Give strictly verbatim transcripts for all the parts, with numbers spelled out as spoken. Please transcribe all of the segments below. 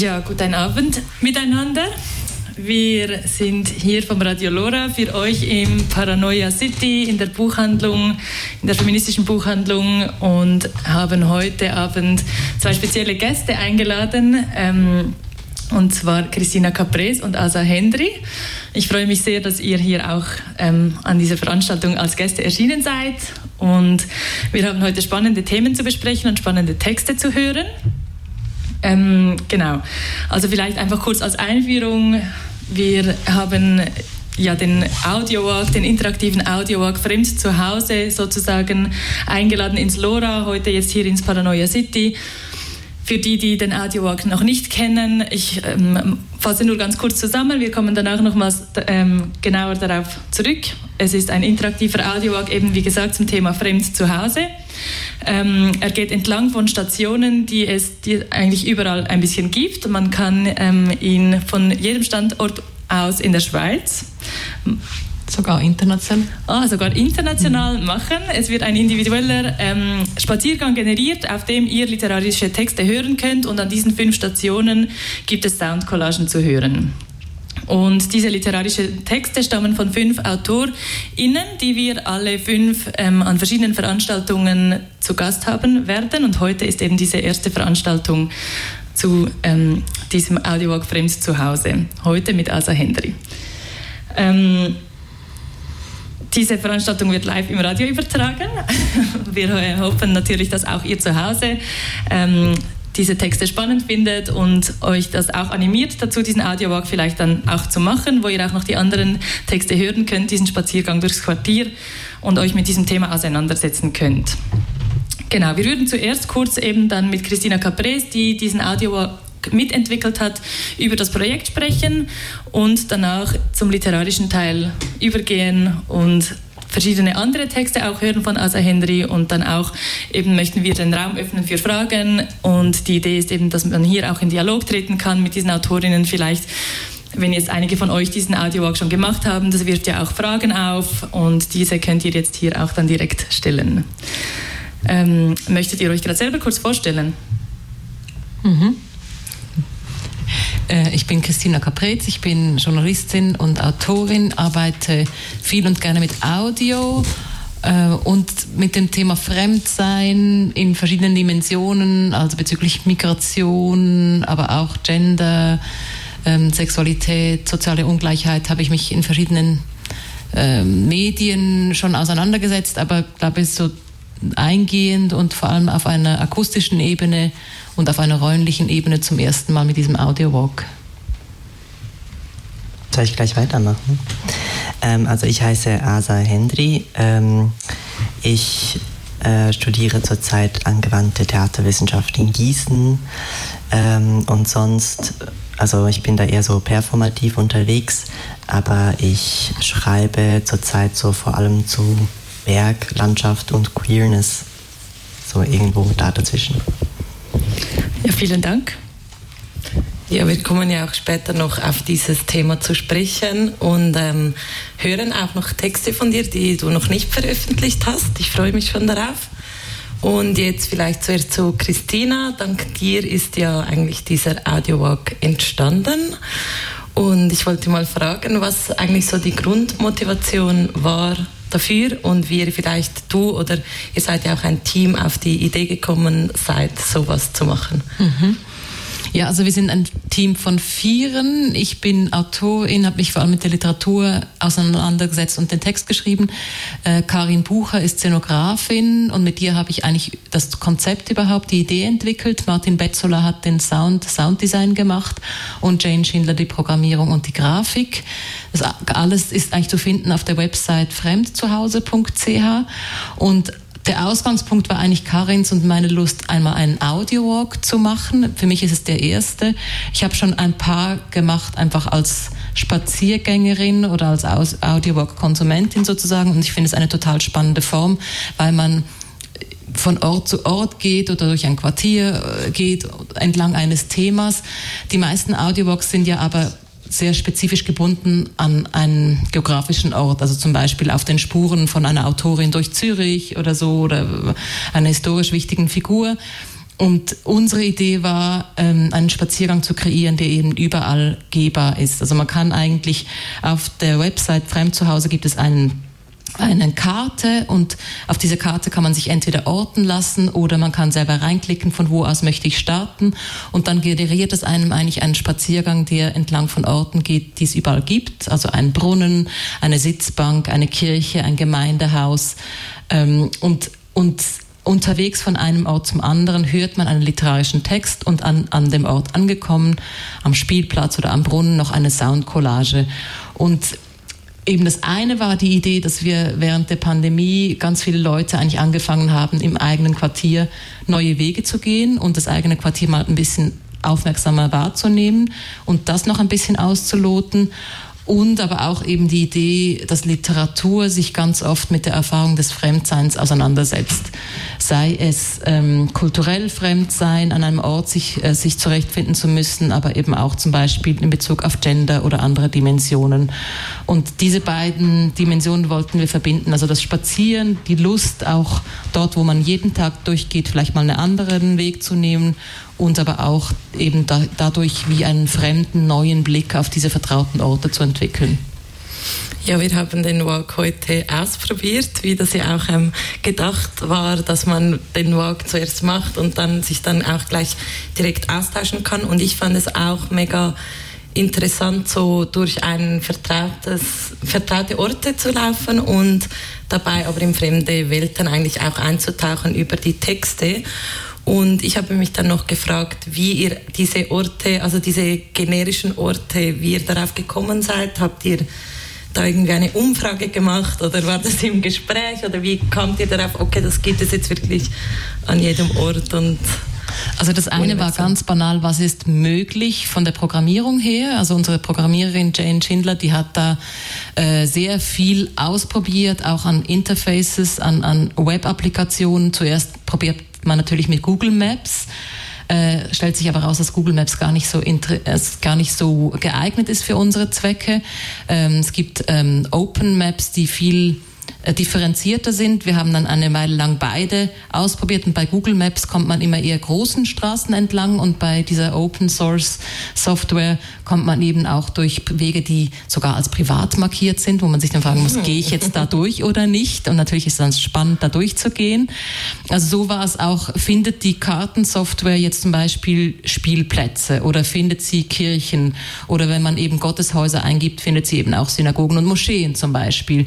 Ja, guten Abend miteinander. Wir sind hier vom Radio Lora für euch im Paranoia City in der Buchhandlung, in der feministischen Buchhandlung und haben heute Abend zwei spezielle Gäste eingeladen, ähm, und zwar Christina Caprez und Asa Hendry. Ich freue mich sehr, dass ihr hier auch ähm, an dieser Veranstaltung als Gäste erschienen seid und wir haben heute spannende Themen zu besprechen und spannende Texte zu hören. Ähm, genau, also vielleicht einfach kurz als Einführung. Wir haben ja den Audiowalk, den interaktiven Audiowalk Fremd zu Hause sozusagen eingeladen ins Lora, heute jetzt hier ins Paranoia City. Für die, die den Audiowalk noch nicht kennen, ich ähm, fasse nur ganz kurz zusammen, wir kommen danach nochmals ähm, genauer darauf zurück. Es ist ein interaktiver Audiowalk, eben wie gesagt zum Thema Fremd zu Hause. Ähm, er geht entlang von Stationen, die es die eigentlich überall ein bisschen gibt. Man kann ähm, ihn von jedem Standort aus in der Schweiz, sogar international, ah, sogar international mhm. machen. Es wird ein individueller ähm, Spaziergang generiert, auf dem ihr literarische Texte hören könnt und an diesen fünf Stationen gibt es Soundcollagen zu hören. Und diese literarischen Texte stammen von fünf AutorInnen, die wir alle fünf ähm, an verschiedenen Veranstaltungen zu Gast haben werden. Und heute ist eben diese erste Veranstaltung zu ähm, diesem Audiowalk Fremd zu Hause. Heute mit Asa Hendry. Ähm, diese Veranstaltung wird live im Radio übertragen. Wir hoffen natürlich, dass auch ihr zu Hause ähm, diese Texte spannend findet und euch das auch animiert dazu, diesen Audiowalk vielleicht dann auch zu machen, wo ihr auch noch die anderen Texte hören könnt, diesen Spaziergang durchs Quartier und euch mit diesem Thema auseinandersetzen könnt. Genau, wir würden zuerst kurz eben dann mit Christina Caprez, die diesen Audiowalk mitentwickelt hat, über das Projekt sprechen und danach zum literarischen Teil übergehen und verschiedene andere Texte auch hören von Asa Hendry und dann auch eben möchten wir den Raum öffnen für Fragen und die Idee ist eben, dass man hier auch in Dialog treten kann mit diesen Autorinnen. Vielleicht, wenn jetzt einige von euch diesen Audiowalk schon gemacht haben, das wirft ja auch Fragen auf und diese könnt ihr jetzt hier auch dann direkt stellen. Ähm, möchtet ihr euch gerade selber kurz vorstellen? Mhm. Ich bin Christina Caprez, ich bin Journalistin und Autorin, arbeite viel und gerne mit Audio äh, und mit dem Thema Fremdsein in verschiedenen Dimensionen, also bezüglich Migration, aber auch Gender, ähm, Sexualität, soziale Ungleichheit, habe ich mich in verschiedenen äh, Medien schon auseinandergesetzt, aber glaube ich so eingehend und vor allem auf einer akustischen Ebene und auf einer räumlichen Ebene zum ersten Mal mit diesem Audiowalk. Soll ich gleich weitermachen? Ähm, also ich heiße Asa Hendry. Ähm, ich äh, studiere zurzeit angewandte Theaterwissenschaft in Gießen. Ähm, und sonst, also ich bin da eher so performativ unterwegs, aber ich schreibe zurzeit so vor allem zu Werk, Landschaft und Queerness. So irgendwo da dazwischen. Ja, vielen Dank. Ja, wir kommen ja auch später noch auf dieses Thema zu sprechen und ähm, hören auch noch Texte von dir, die du noch nicht veröffentlicht hast. Ich freue mich schon darauf. Und jetzt vielleicht zuerst zu Christina. Dank dir ist ja eigentlich dieser Audiowalk entstanden. Und ich wollte mal fragen, was eigentlich so die Grundmotivation war dafür und wie ihr vielleicht du oder ihr seid ja auch ein Team auf die Idee gekommen seid, sowas zu machen. Mhm. Ja, also wir sind ein Team von Vieren. Ich bin Autorin, habe mich vor allem mit der Literatur auseinandergesetzt und den Text geschrieben. Äh, Karin Bucher ist Szenografin und mit ihr habe ich eigentlich das Konzept überhaupt, die Idee entwickelt. Martin Betzola hat den Sound, Sounddesign gemacht und Jane Schindler die Programmierung und die Grafik. Das alles ist eigentlich zu finden auf der Website fremdzuhause punkt c h und der Ausgangspunkt war eigentlich Karins und meine Lust, einmal einen Audiowalk zu machen. Für mich ist es der erste. Ich habe schon ein paar gemacht, einfach als Spaziergängerin oder als Audiowalk-Konsumentin sozusagen. Und ich finde es eine total spannende Form, weil man von Ort zu Ort geht oder durch ein Quartier geht, entlang eines Themas. Die meisten Audiowalks sind ja aber sehr spezifisch gebunden an einen geografischen Ort, also zum Beispiel auf den Spuren von einer Autorin durch Zürich oder so oder einer historisch wichtigen Figur. Und unsere Idee war, einen Spaziergang zu kreieren, der eben überall gehbar ist. Also man kann eigentlich auf der Website Fremd zu Hause gibt es einen eine Karte und auf dieser Karte kann man sich entweder orten lassen oder man kann selber reinklicken, von wo aus möchte ich starten, und dann generiert es einem eigentlich einen Spaziergang, der entlang von Orten geht, die es überall gibt, also ein Brunnen, eine Sitzbank, eine Kirche, ein Gemeindehaus, ähm, und, und unterwegs von einem Ort zum anderen hört man einen literarischen Text und an, an dem Ort angekommen, am Spielplatz oder am Brunnen noch eine Soundcollage. Und eben das eine war die Idee, dass wir während der Pandemie ganz viele Leute eigentlich angefangen haben, im eigenen Quartier neue Wege zu gehen und das eigene Quartier mal ein bisschen aufmerksamer wahrzunehmen und das noch ein bisschen auszuloten. Und aber auch eben die Idee, dass Literatur sich ganz oft mit der Erfahrung des Fremdseins auseinandersetzt. Sei es ähm, kulturell Fremdsein, an einem Ort sich, äh, sich zurechtfinden zu müssen, aber eben auch zum Beispiel in Bezug auf Gender oder andere Dimensionen. Und diese beiden Dimensionen wollten wir verbinden. Also das Spazieren, die Lust auch dort, wo man jeden Tag durchgeht, vielleicht mal einen anderen Weg zu nehmen, und aber auch eben da, dadurch wie einen fremden, neuen Blick auf diese vertrauten Orte zu entwickeln. Ja, wir haben den Walk heute ausprobiert, wie das ja auch ähm, gedacht war, dass man den Walk zuerst macht und dann sich dann auch gleich direkt austauschen kann. Und ich fand es auch mega interessant, so durch ein vertrautes, vertraute Orte zu laufen und dabei aber in fremde Welten eigentlich auch einzutauchen über die Texte. Und ich habe mich dann noch gefragt, wie ihr diese Orte, also diese generischen Orte, wie ihr darauf gekommen seid. Habt ihr da irgendwie eine Umfrage gemacht oder war das im Gespräch oder wie kamt ihr darauf, okay, das gibt es jetzt wirklich an jedem Ort? Und also das eine war ganz banal, was ist möglich von der Programmierung her. Also unsere Programmiererin Jane Schindler, die hat da äh, sehr viel ausprobiert, auch an Interfaces, an, an Web-Applikationen. Zuerst probiert man natürlich mit Google Maps, äh, stellt sich aber raus, dass Google Maps gar nicht so, inter- äh, gar nicht so geeignet ist für unsere Zwecke. Ähm, es gibt ähm, Open Maps, die viel äh, differenzierter sind. Wir haben dann eine Weile lang beide ausprobiert und bei Google Maps kommt man immer eher großen Straßen entlang und bei dieser Open Source Software kommt man eben auch durch Wege, die sogar als privat markiert sind, wo man sich dann fragen muss, gehe ich jetzt da durch oder nicht? Und natürlich ist es dann spannend, da durchzugehen. Also so war es auch, findet die Kartensoftware jetzt zum Beispiel Spielplätze oder findet sie Kirchen oder wenn man eben Gotteshäuser eingibt, findet sie eben auch Synagogen und Moscheen zum Beispiel.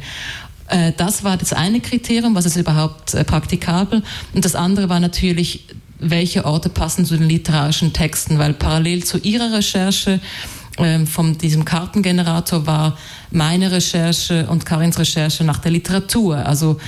Das war das eine Kriterium, was ist überhaupt praktikabel. Und das andere war natürlich, welche Orte passen zu den literarischen Texten, weil parallel zu ihrer Recherche ähm, von diesem Kartengenerator war meine Recherche und Karins Recherche nach der Literatur. Also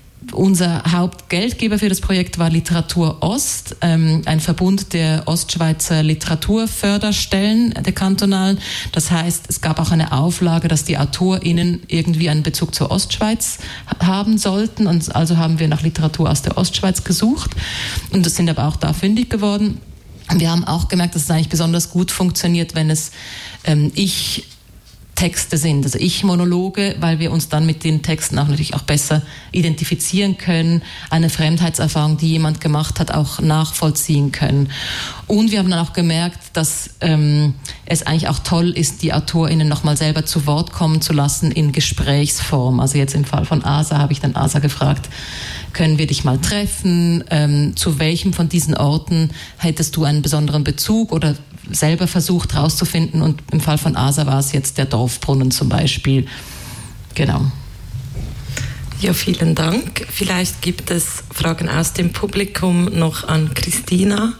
unser Hauptgeldgeber für das Projekt war Literatur Ost, ähm, ein Verbund der Ostschweizer Literaturförderstellen, der kantonalen. Das heißt, es gab auch eine Auflage, dass die AutorInnen irgendwie einen Bezug zur Ostschweiz haben sollten. Und also haben wir nach Literatur aus der Ostschweiz gesucht und das sind aber auch da fündig geworden. Wir haben auch gemerkt, dass es eigentlich besonders gut funktioniert, wenn es ähm, ich Texte sind, also Ich-Monologe, weil wir uns dann mit den Texten auch natürlich auch besser identifizieren können, eine Fremdheitserfahrung, die jemand gemacht hat, auch nachvollziehen können. Und wir haben dann auch gemerkt, dass ähm, es eigentlich auch toll ist, die AutorInnen nochmal selber zu Wort kommen zu lassen in Gesprächsform. Also jetzt im Fall von Asa habe ich dann Asa gefragt, können wir dich mal treffen? Ähm, zu welchem von diesen Orten hättest du einen besonderen Bezug oder selber versucht herauszufinden? Und im Fall von Asa war es jetzt der Dorfbrunnen zum Beispiel. Genau. Ja, vielen Dank. Vielleicht gibt es Fragen aus dem Publikum noch an Christina.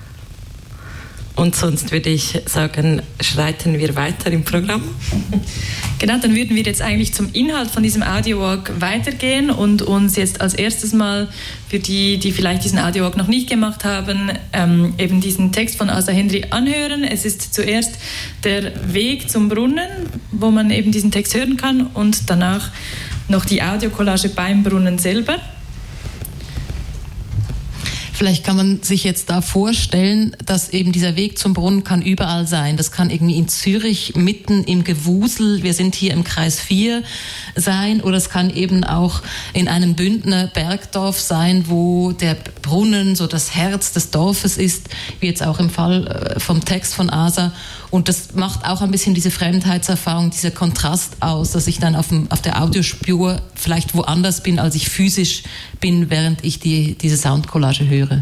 Und sonst würde ich sagen, schreiten wir weiter im Programm. Genau, dann würden wir jetzt eigentlich zum Inhalt von diesem Audiowalk weitergehen und uns jetzt als erstes mal für die, die vielleicht diesen Audiowalk noch nicht gemacht haben, ähm, eben diesen Text von Asa Hendry anhören. Es ist zuerst der Weg zum Brunnen, wo man eben diesen Text hören kann und danach noch die Audiocollage beim Brunnen selber. Vielleicht kann man sich jetzt da vorstellen, dass eben dieser Weg zum Brunnen kann überall sein. Das kann irgendwie in Zürich mitten im Gewusel, wir sind hier im Kreis vier, sein, oder es kann eben auch in einem Bündner Bergdorf sein, wo der Brunnen so das Herz des Dorfes ist, wie jetzt auch im Fall vom Text von Asa. Und das macht auch ein bisschen diese Fremdheitserfahrung, dieser Kontrast aus, dass ich dann auf, dem, auf der Audiospur vielleicht woanders bin, als ich physisch bin, während ich die, diese Soundcollage höre.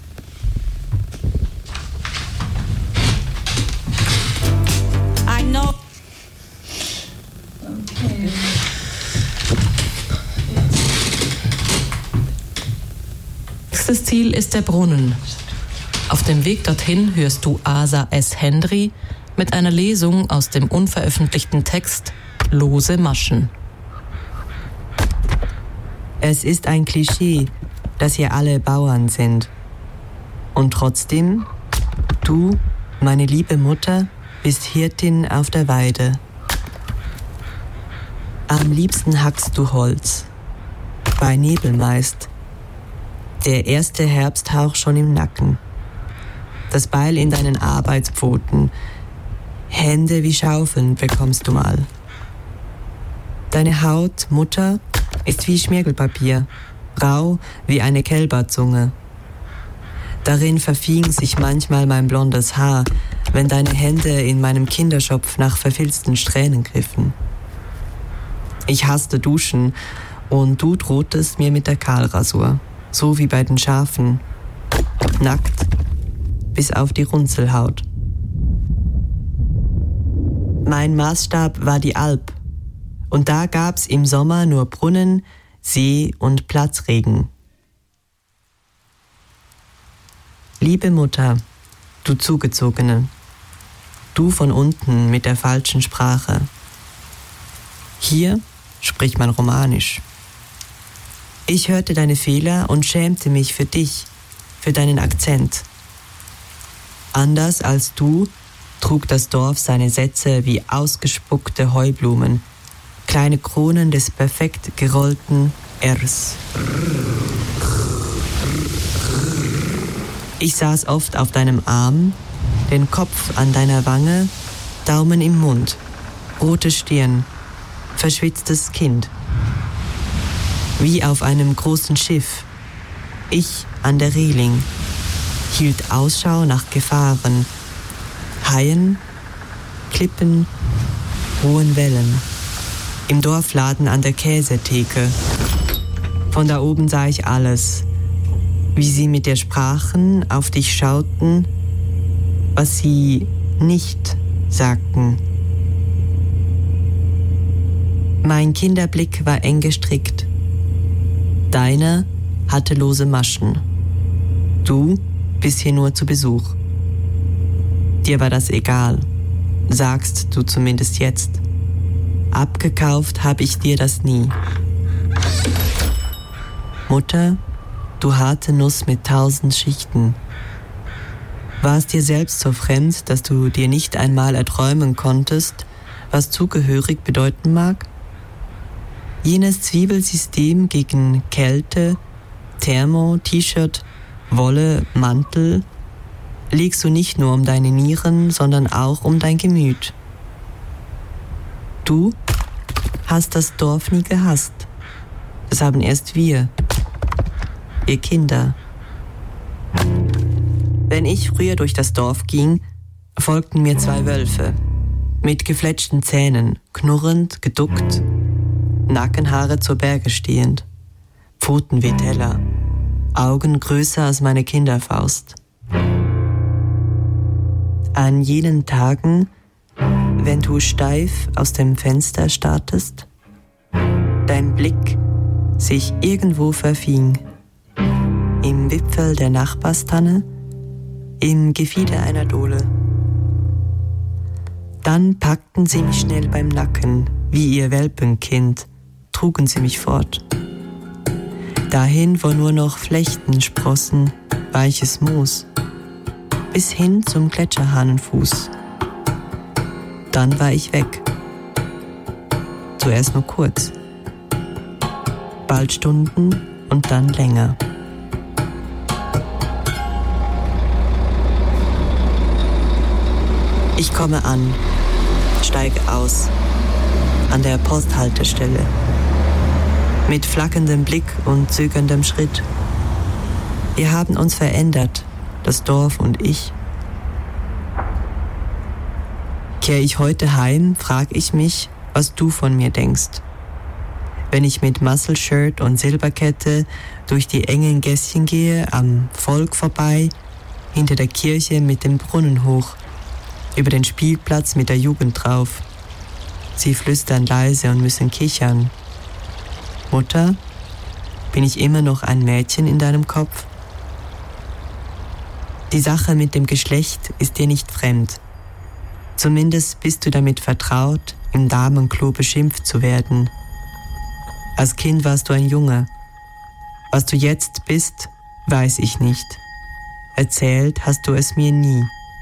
I know. Okay. Nächstes Ziel ist der Brunnen. Auf dem Weg dorthin hörst du Asa S. Hendry mit einer Lesung aus dem unveröffentlichten Text Lose Maschen. Es ist ein Klischee, dass hier alle Bauern sind. Und trotzdem, du, meine liebe Mutter, bist Hirtin auf der Weide. Am liebsten hackst du Holz, bei Nebel meist. Der erste Herbsthauch schon im Nacken. Das Beil in deinen Arbeitspfoten. Hände wie Schaufeln bekommst du mal. Deine Haut, Mutter, ist wie Schmirgelpapier, rau wie eine Kälberzunge. Darin verfing sich manchmal mein blondes Haar, wenn deine Hände in meinem Kinderschopf nach verfilzten Strähnen griffen. Ich hasste Duschen und du drohtest mir mit der Kahlrasur, so wie bei den Schafen, nackt bis auf die Runzelhaut. Mein Maßstab war die Alp, und da gab's im Sommer nur Brunnen, See und Platzregen. Liebe Mutter, du Zugezogene, du von unten mit der falschen Sprache. Hier spricht man Romanisch. Ich hörte deine Fehler und schämte mich für dich, für deinen Akzent. Anders als du trug das Dorf seine Sätze wie ausgespuckte Heublumen, kleine Kronen des perfekt gerollten Rs. Ich saß oft auf deinem Arm, den Kopf an deiner Wange, Daumen im Mund, rote Stirn, verschwitztes Kind. Wie auf einem großen Schiff, ich an der Reling, hielt Ausschau nach Gefahren, Haien, Klippen, hohen Wellen. Im Dorfladen an der Käsetheke. Von da oben sah ich alles, wie sie mit dir sprachen, auf dich schauten, was sie nicht sagten. Mein Kinderblick war eng gestrickt. Deiner hatte lose Maschen. Du bist hier nur zu Besuch. Dir war das egal, sagst du zumindest jetzt. Abgekauft habe ich dir das nie. Mutter, du harte Nuss mit tausend Schichten. War es dir selbst so fremd, dass du dir nicht einmal erträumen konntest, was zugehörig bedeuten mag? Jenes Zwiebelsystem gegen Kälte, Thermo, T-Shirt, Wolle, Mantel, legst du nicht nur um deine Nieren, sondern auch um dein Gemüt. Du hast das Dorf nie gehasst. Das haben erst wir, ihr Kinder. Wenn ich früher durch das Dorf ging, folgten mir zwei Wölfe, mit gefletschten Zähnen, knurrend, geduckt, Nackenhaare zur Berge stehend, Pfoten wie Teller, Augen größer als meine Kinderfaust. An jenen Tagen, wenn du steif aus dem Fenster startest, dein Blick sich irgendwo verfing, im Wipfel der Nachbarstanne, im Gefieder einer Dohle. Dann packten sie mich schnell beim Nacken, wie ihr Welpenkind, trugen sie mich fort. Dahin, wo nur noch Flechten sprossen, weiches Moos, bis hin zum Gletscherhahnenfuß. Dann war ich weg. Zuerst nur kurz. Bald Stunden und dann länger. Ich komme an, steige aus, an der Posthaltestelle, mit flackerndem Blick und zögerndem Schritt. Wir haben uns verändert, das Dorf und ich. Kehre ich heute heim, frage ich mich, was du von mir denkst. Wenn ich mit Muscle-Shirt und Silberkette durch die engen Gässchen gehe, am Volk vorbei, hinter der Kirche mit dem Brunnen hoch, über den Spielplatz mit der Jugend drauf. Sie flüstern leise und müssen kichern. Mutter, bin ich immer noch ein Mädchen in deinem Kopf? Die Sache mit dem Geschlecht ist dir nicht fremd. Zumindest bist du damit vertraut, im Damenklo beschimpft zu werden. Als Kind warst du ein Junge. Was du jetzt bist, weiß ich nicht. Erzählt hast du es mir nie.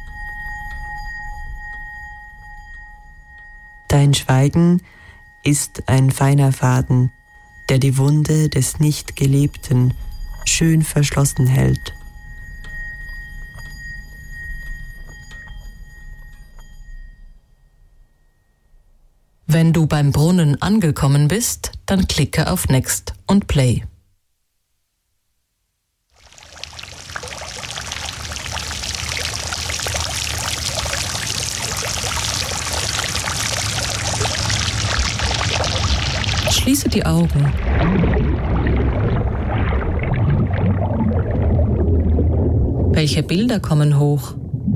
Dein Schweigen ist ein feiner Faden, der die Wunde des Nicht-Gelebten schön verschlossen hält. Wenn du beim Brunnen angekommen bist, dann klicke auf Next und Play. Schließe die Augen. Welche Bilder kommen hoch?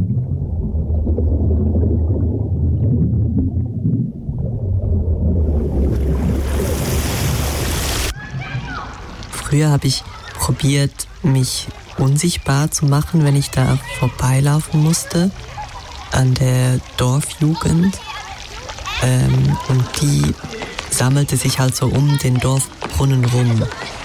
Früher habe ich probiert, mich unsichtbar zu machen, wenn ich da vorbeilaufen musste, an der Dorfjugend. Ähm, und die sammelte sich halt so um den Dorfbrunnen rum.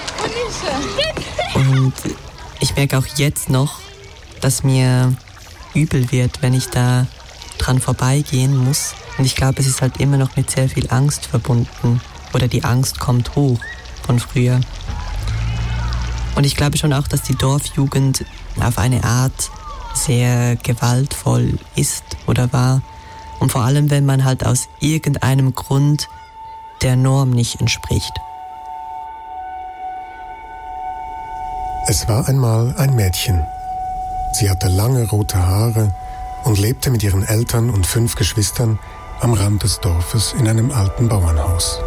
Und ich merke auch jetzt noch, dass mir übel wird, wenn ich da dran vorbeigehen muss. Und ich glaube, es ist halt immer noch mit sehr viel Angst verbunden. Oder die Angst kommt hoch von früher. Und ich glaube schon auch, dass die Dorfjugend auf eine Art sehr gewaltvoll ist oder war. Und vor allem, wenn man halt aus irgendeinem Grund der Norm nicht entspricht. Es war einmal ein Mädchen. Sie hatte lange rote Haare und lebte mit ihren Eltern und fünf Geschwistern am Rand des Dorfes in einem alten Bauernhaus.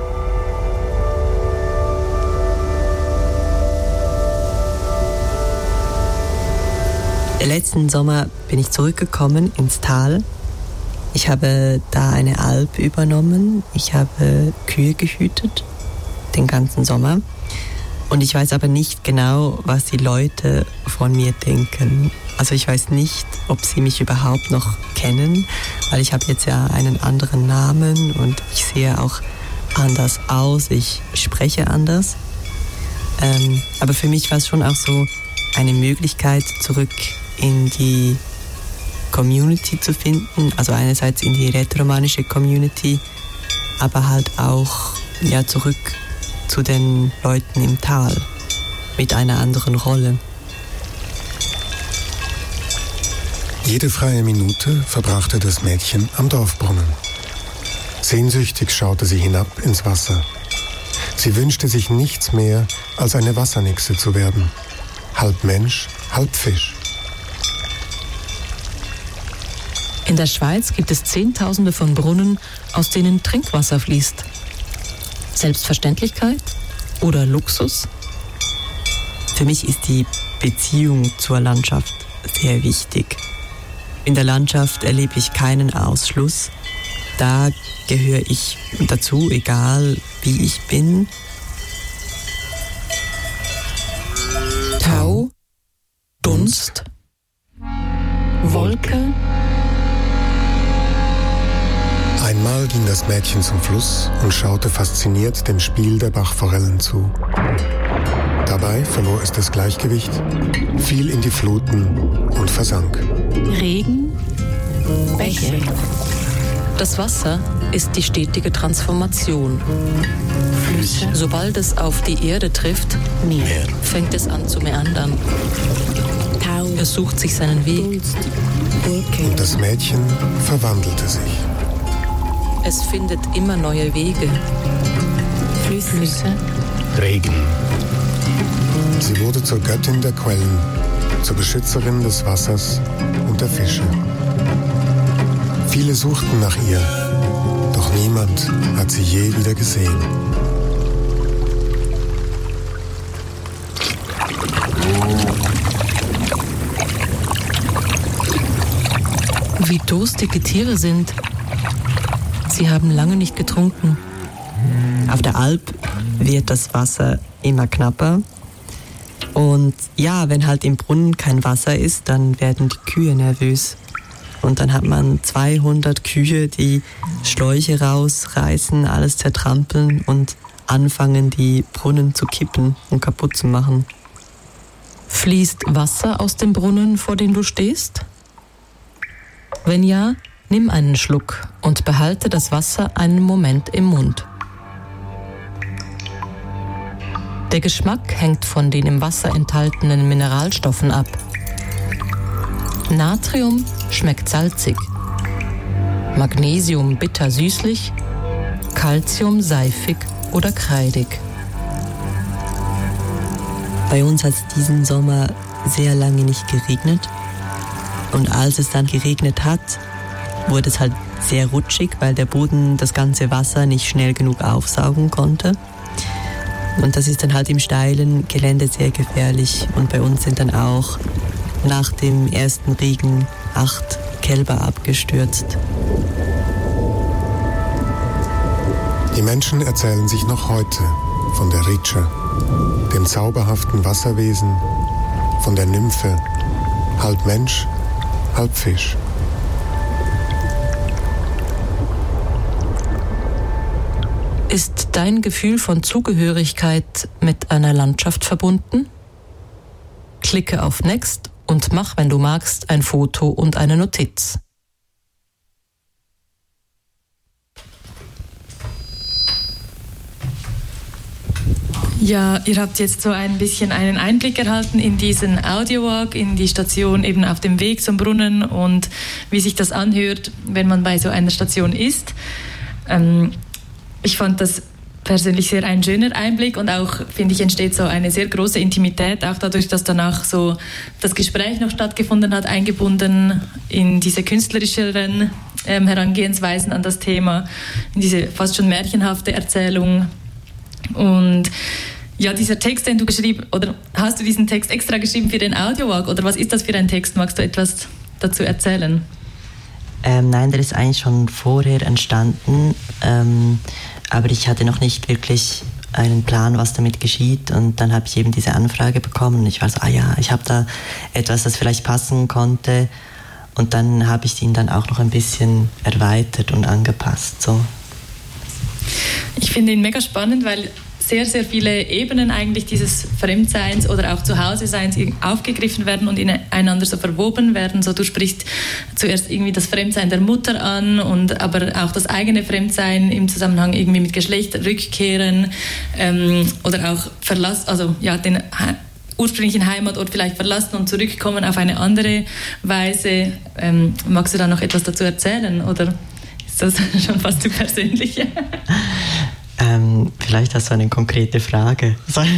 Letzten Sommer bin ich zurückgekommen ins Tal. Ich habe da eine Alp übernommen. Ich habe Kühe gehütet, den ganzen Sommer. Und ich weiß aber nicht genau, was die Leute von mir denken. Also ich weiß nicht, ob sie mich überhaupt noch kennen, weil ich habe jetzt ja einen anderen Namen und ich sehe auch anders aus, ich spreche anders. Ähm, aber für mich war es schon auch so eine Möglichkeit, zurück in die Community zu finden, also einerseits in die rätoromanische Community, aber halt auch ja, zurück zu den Leuten im Tal mit einer anderen Rolle. Jede freie Minute verbrachte das Mädchen am Dorfbrunnen. Sehnsüchtig schaute sie hinab ins Wasser. Sie wünschte sich nichts mehr, als eine Wassernixe zu werden. Halb Mensch, halb Fisch. In der Schweiz gibt es Zehntausende von Brunnen, aus denen Trinkwasser fließt. Selbstverständlichkeit oder Luxus? Für mich ist die Beziehung zur Landschaft sehr wichtig. In der Landschaft erlebe ich keinen Ausschluss. Da gehöre ich dazu, egal wie ich bin. Tau, Dunst, Wolke. Einmal ging das Mädchen zum Fluss und schaute fasziniert dem Spiel der Bachforellen zu. Dabei verlor es das Gleichgewicht, fiel in die Fluten und versank. Regen, Bäche. Das Wasser ist die stetige Transformation. Flüsse. Sobald es auf die Erde trifft, Meer, fängt es an zu meandern. Er sucht sich seinen Weg. Und das Mädchen verwandelte sich. Es findet immer neue Wege. Flüsse. Regen. Sie wurde zur Göttin der Quellen, zur Beschützerin des Wassers und der Fische. Viele suchten nach ihr, doch niemand hat sie je wieder gesehen. Wie durstig die Tiere sind. Sie haben lange nicht getrunken. Auf der Alp wird das Wasser immer knapper. Und ja, wenn halt im Brunnen kein Wasser ist, dann werden die Kühe nervös. Und dann hat man zweihundert Kühe, die Schläuche rausreißen, alles zertrampeln und anfangen, die Brunnen zu kippen und kaputt zu machen. Fließt Wasser aus dem Brunnen, vor dem du stehst? Wenn ja, nimm einen Schluck und behalte das Wasser einen Moment im Mund. Der Geschmack hängt von den im Wasser enthaltenen Mineralstoffen ab. Natrium schmeckt salzig, Magnesium bitter-süßlich, Calcium seifig oder kreidig. Bei uns hat es diesen Sommer sehr lange nicht geregnet. Und als es dann geregnet hat, wurde es halt sehr rutschig, weil der Boden das ganze Wasser nicht schnell genug aufsaugen konnte. Und das ist dann halt im steilen Gelände sehr gefährlich. Und bei uns sind dann auch nach dem ersten Regen acht Kälber abgestürzt. Die Menschen erzählen sich noch heute von der Richa, dem zauberhaften Wasserwesen, von der Nymphe, halb Mensch, halb Fisch. Ist dein Gefühl von Zugehörigkeit mit einer Landschaft verbunden? Klicke auf Next und mach, wenn du magst, ein Foto und eine Notiz. Ja, ihr habt jetzt so ein bisschen einen Einblick erhalten in diesen Audiowalk, in die Station eben auf dem Weg zum Brunnen und wie sich das anhört, wenn man bei so einer Station ist. Ähm, ich fand das persönlich sehr ein schöner Einblick und auch, finde ich, entsteht so eine sehr große Intimität, auch dadurch, dass danach so das Gespräch noch stattgefunden hat, eingebunden in diese künstlerischeren ähm, Herangehensweisen an das Thema, in diese fast schon märchenhafte Erzählung. Und ja, dieser Text, den du geschrieben, oder hast du diesen Text extra geschrieben für den Audiowalk oder was ist das für ein Text? Magst du etwas dazu erzählen? Ähm, nein, der ist eigentlich schon vorher entstanden, ähm, aber ich hatte noch nicht wirklich einen Plan, was damit geschieht und dann habe ich eben diese Anfrage bekommen und ich war so, ah ja, ich habe da etwas, das vielleicht passen konnte und dann habe ich ihn dann auch noch ein bisschen erweitert und angepasst, so. Ich finde ihn mega spannend, weil sehr, sehr viele Ebenen eigentlich dieses Fremdseins oder auch Zuhause-Seins aufgegriffen werden und ineinander so verwoben werden. So, du sprichst zuerst irgendwie das Fremdsein der Mutter an, und aber auch das eigene Fremdsein im Zusammenhang irgendwie mit Geschlecht, Rückkehren ähm, oder auch Verlass, also ja, den he- ursprünglichen Heimatort vielleicht verlassen und zurückkommen auf eine andere Weise. Ähm, magst du da noch etwas dazu erzählen oder ist das schon fast zu persönlich? Ähm, vielleicht hast du eine konkrete Frage.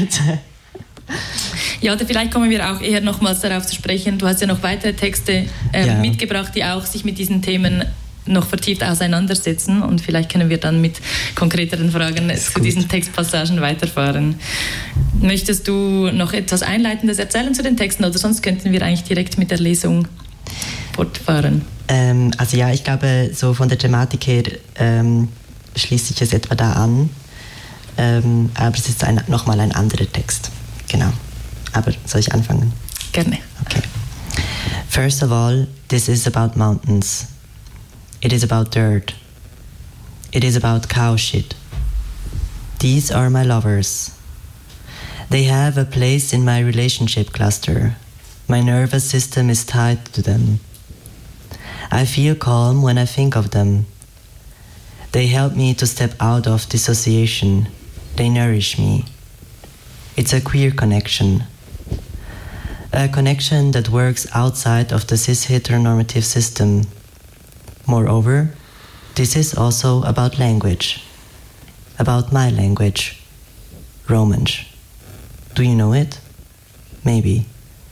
Ja, oder vielleicht kommen wir auch eher nochmals darauf zu sprechen. Du hast ja noch weitere Texte äh, ja. mitgebracht, die auch sich mit diesen Themen noch vertieft auseinandersetzen und vielleicht können wir dann mit konkreteren Fragen zu gut. diesen Textpassagen weiterfahren. Möchtest du noch etwas Einleitendes erzählen zu den Texten oder sonst könnten wir eigentlich direkt mit der Lesung fortfahren? Ähm, also ja, ich glaube, so von der Thematik her ähm, schließt sich es etwa da an, ähm, aber es ist ein, nochmal ein anderer Text. Genau. Aber soll ich anfangen? Gerne. Okay. First of all, this is about mountains. It is about dirt. It is about cow shit. These are my lovers. They have a place in my relationship cluster. My nervous system is tied to them. I feel calm when I think of them. They help me to step out of dissociation. They nourish me. It's a queer connection. A a connection that works outside of the cis-heteronormative system. Moreover, this is also about language, about my language, Romansh. Do you know it? Maybe.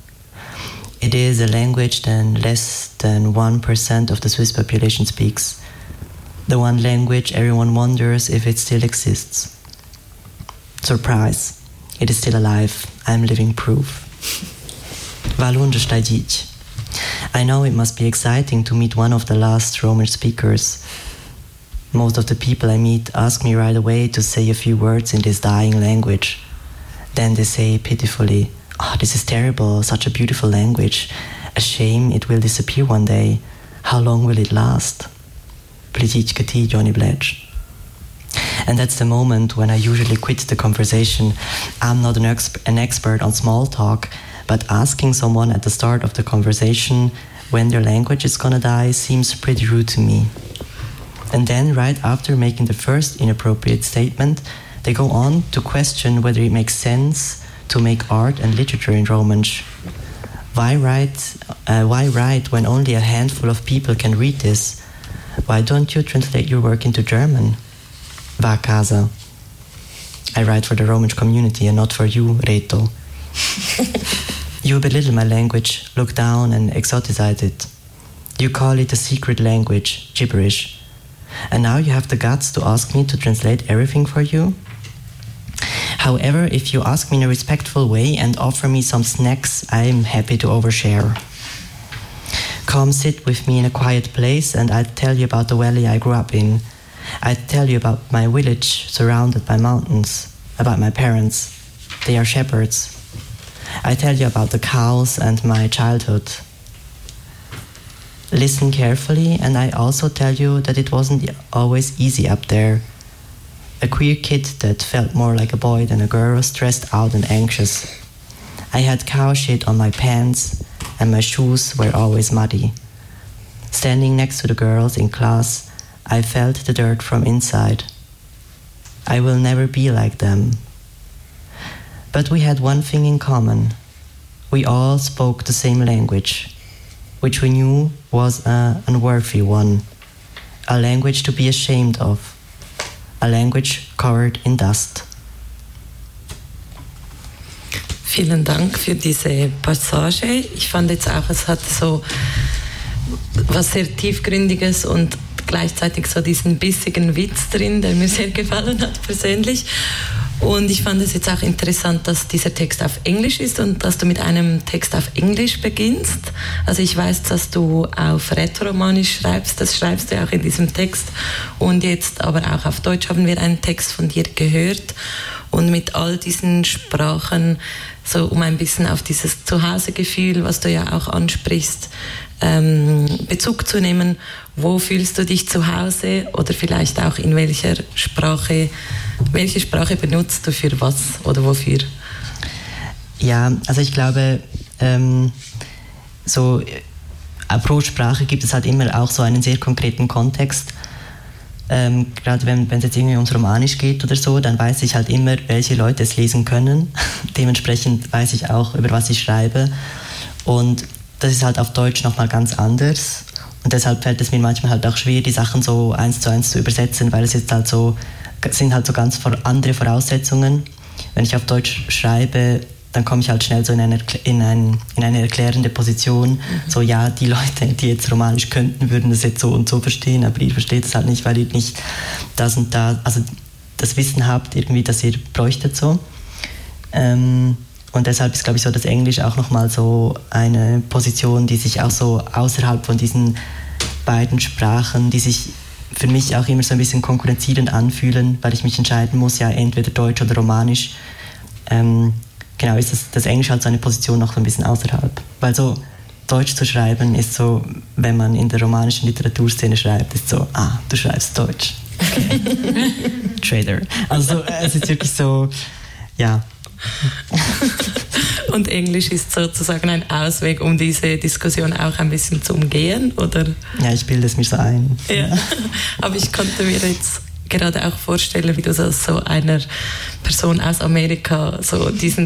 It is a language that less than one percent of the Swiss population speaks. The one language everyone wonders if it still exists. Surprise, it is still alive. I'm living proof. Valunja Stajdic. I know it must be exciting to meet one of the last Romansh speakers. Most of the people I meet ask me right away to say a few words in this dying language. Then they say pitifully, "Oh, this is terrible, such a beautiful language. A shame it will disappear one day. How long will it last?" Johnny Bledge. And that's the moment when I usually quit the conversation. I'm not an, exp- an expert on small talk, but asking someone at the start of the conversation when their language is gonna die seems pretty rude to me. And then right after making the first inappropriate statement, they go on to question whether it makes sense to make art and literature in Romansh. Why write, uh, why write when only a handful of people can read this? Why don't you translate your work into German? Va casa. I write for the Romansh community and not for you, Reto. You belittle my language, look down and exoticize it. You call it a secret language, gibberish. And now you have the guts to ask me to translate everything for you? However, if you ask me in a respectful way and offer me some snacks, I'm happy to overshare. Come sit with me in a quiet place and I'll tell you about the valley I grew up in. I'll tell you about my village surrounded by mountains, about my parents. They are shepherds. I tell you about the cows and my childhood. Listen carefully, and I also tell you that it wasn't always easy up there. A queer kid that felt more like a boy than a girl, stressed out and anxious. I had cow shit on my pants, and my shoes were always muddy. Standing next to the girls in class, I felt the dirt from inside. I will never be like them. But we had one thing in common. We all spoke the same language, which we knew was an unworthy one, a language to be ashamed of, a language covered in dust. Vielen Dank für diese Passage. Ich fand jetzt auch, es hat so was sehr Tiefgründiges und gleichzeitig so diesen bissigen Witz drin, der mir sehr gefallen hat persönlich. Und ich fand es jetzt auch interessant, dass dieser Text auf Englisch ist und dass du mit einem Text auf Englisch beginnst. Also ich weiß, dass du auf Rätoromanisch schreibst, das schreibst du auch in diesem Text. Und jetzt aber auch auf Deutsch haben wir einen Text von dir gehört. Und mit all diesen Sprachen, so um ein bisschen auf dieses Zuhausegefühl, was du ja auch ansprichst, ähm, Bezug zu nehmen. Wo fühlst du dich zu Hause oder vielleicht auch in welcher Sprache, welche Sprache benutzt du für was oder wofür? Ja, also ich glaube, ähm, so pro Sprache gibt es halt immer auch so einen sehr konkreten Kontext. Ähm, gerade wenn es jetzt irgendwie ums Romanisch geht oder so, dann weiß ich halt immer, welche Leute es lesen können. Dementsprechend weiß ich auch, über was ich schreibe. Und das ist halt auf Deutsch nochmal ganz anders. Und deshalb fällt es mir manchmal halt auch schwer, die Sachen so eins zu eins zu übersetzen, weil es jetzt halt so, sind halt so ganz andere Voraussetzungen. Wenn ich auf Deutsch schreibe, dann komme ich halt schnell so in eine, in ein, in eine erklärende Position. Mhm. So, ja, die Leute, die jetzt Romanisch könnten, würden das jetzt so und so verstehen, aber ihr versteht es halt nicht, weil ihr nicht das und da, also das Wissen habt, irgendwie, das ihr bräuchtet so. Ähm, Und deshalb ist, glaube ich, so das Englisch auch nochmal so eine Position, die sich auch so außerhalb von diesen beiden Sprachen, die sich für mich auch immer so ein bisschen konkurrenzierend anfühlen, weil ich mich entscheiden muss, ja, entweder Deutsch oder Romanisch. Ähm, genau, ist das, das Englisch halt so eine Position noch so ein bisschen außerhalb. Weil so Deutsch zu schreiben ist so, wenn man in der romanischen Literaturszene schreibt, ist so, ah, du schreibst Deutsch. Okay. Trader. Also es ist wirklich so, ja. Und Englisch ist sozusagen ein Ausweg, um diese Diskussion auch ein bisschen zu umgehen, oder? Ja, ich bilde es mir so ein. Ja. Aber ich konnte mir jetzt gerade auch vorstellen, wie du so, so einer Person aus Amerika so diesen